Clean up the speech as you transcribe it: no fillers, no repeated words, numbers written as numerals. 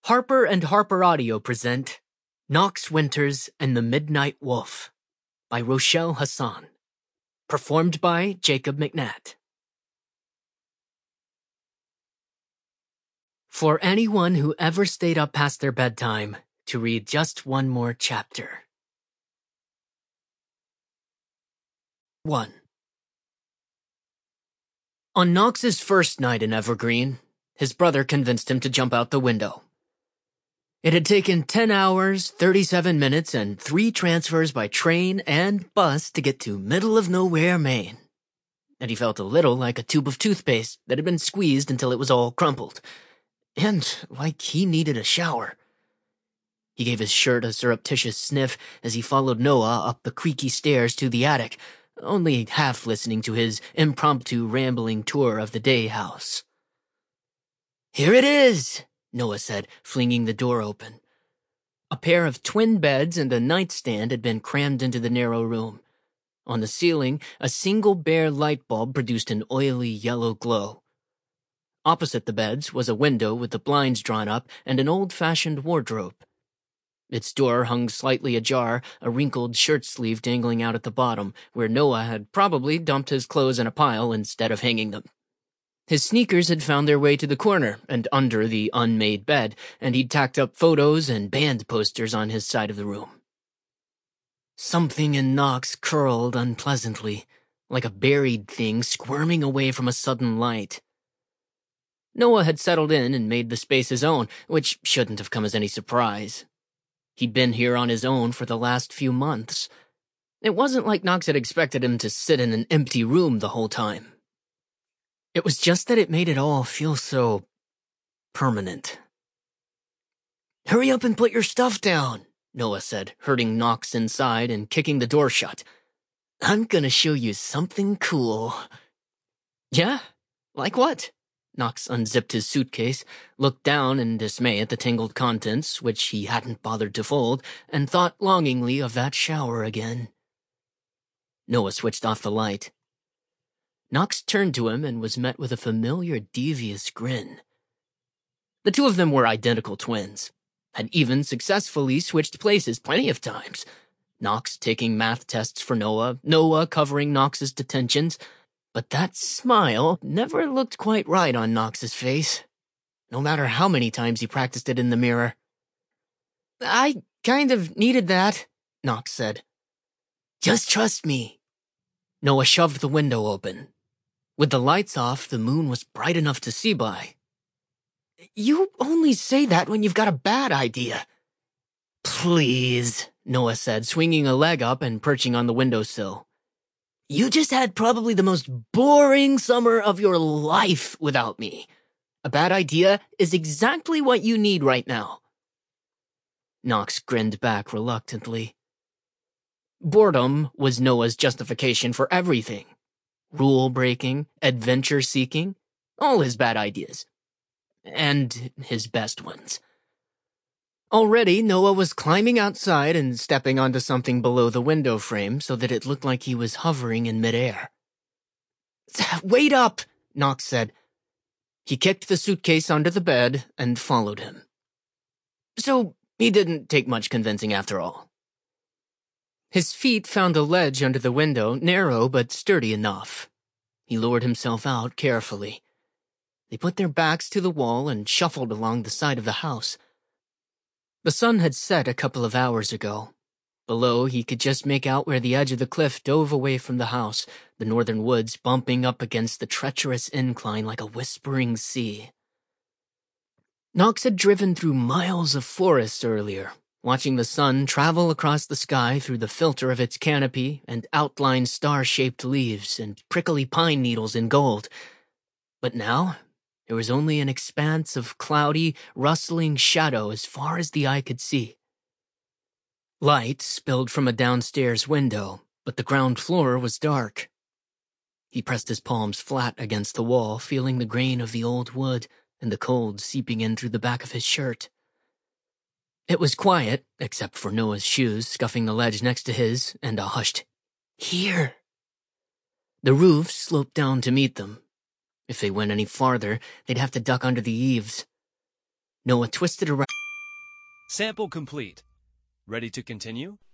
Harper and Harper Audio present Knox Winters and the Midnight Wolf by Rochelle Hassan. Performed by Jacob McNatt. For anyone who ever stayed up past their bedtime to read just one more chapter. 1. On Knox's first night in Evergreen, his brother convinced him to jump out the window. It had taken 10 hours, 37 minutes, and 3 transfers by train and bus to get to middle-of-nowhere Maine. And he felt a little like a tube of toothpaste that had been squeezed until it was all crumpled. And like he needed a shower. He gave his shirt a surreptitious sniff as he followed Noah up the creaky stairs to the attic, only half listening to his impromptu rambling tour of the day house. "Here it is," Noah said, flinging the door open. A pair of twin beds and a nightstand had been crammed into the narrow room. On the ceiling, a single bare light bulb produced an oily yellow glow. Opposite the beds was a window with the blinds drawn up and an old-fashioned wardrobe. Its door hung slightly ajar, a wrinkled shirt sleeve dangling out at the bottom, where Noah had probably dumped his clothes in a pile instead of hanging them. His sneakers had found their way to the corner and under the unmade bed, and he'd tacked up photos and band posters on his side of the room. Something in Knox curled unpleasantly, like a buried thing squirming away from a sudden light. Noah had settled in and made the space his own, which shouldn't have come as any surprise. He'd been here on his own for the last few months. It wasn't like Knox had expected him to sit in an empty room the whole time. It was just that it made it all feel so permanent. "Hurry up and put your stuff down," Noah said, herding Knox inside and kicking the door shut. "I'm gonna show you something cool." "Yeah? Like what?" Knox unzipped his suitcase, looked down in dismay at the tangled contents, which he hadn't bothered to fold, and thought longingly of that shower again. Noah switched off the light. Knox turned to him and was met with a familiar, devious grin. The two of them were identical twins, had even successfully switched places plenty of times. Knox taking math tests for Noah, Noah covering Knox's detentions, but that smile never looked quite right on Knox's face, no matter how many times he practiced it in the mirror. "I kind of needed that," Knox said. "Just trust me." Noah shoved the window open. With the lights off, the moon was bright enough to see by. "You only say that when you've got a bad idea." "Please," Noah said, swinging a leg up and perching on the windowsill. "You just had probably the most boring summer of your life without me. A bad idea is exactly what you need right now." Knox grinned back reluctantly. Boredom was Noah's justification for everything. Rule-breaking, adventure-seeking, all his bad ideas. And his best ones. Already, Noah was climbing outside and stepping onto something below the window frame so that it looked like he was hovering in midair. "Wait up," Knox said. He kicked the suitcase under the bed and followed him. So he didn't take much convincing after all. His feet found a ledge under the window, narrow but sturdy enough. He lowered himself out carefully. They put their backs to the wall and shuffled along the side of the house. The sun had set a couple of hours ago. Below, he could just make out where the edge of the cliff dove away from the house, the northern woods bumping up against the treacherous incline like a whispering sea. Knox had driven through miles of forest earlier, watching the sun travel across the sky through the filter of its canopy and outline star-shaped leaves and prickly pine needles in gold. But now, there was only an expanse of cloudy, rustling shadow as far as the eye could see. Light spilled from a downstairs window, but the ground floor was dark. He pressed his palms flat against the wall, feeling the grain of the old wood and the cold seeping in through the back of his shirt. It was quiet, except for Noah's shoes scuffing the ledge next to his and a hushed, "Here." The roof sloped down to meet them. If they went any farther, they'd have to duck under the eaves. Noah twisted around. Sample complete. Ready to continue?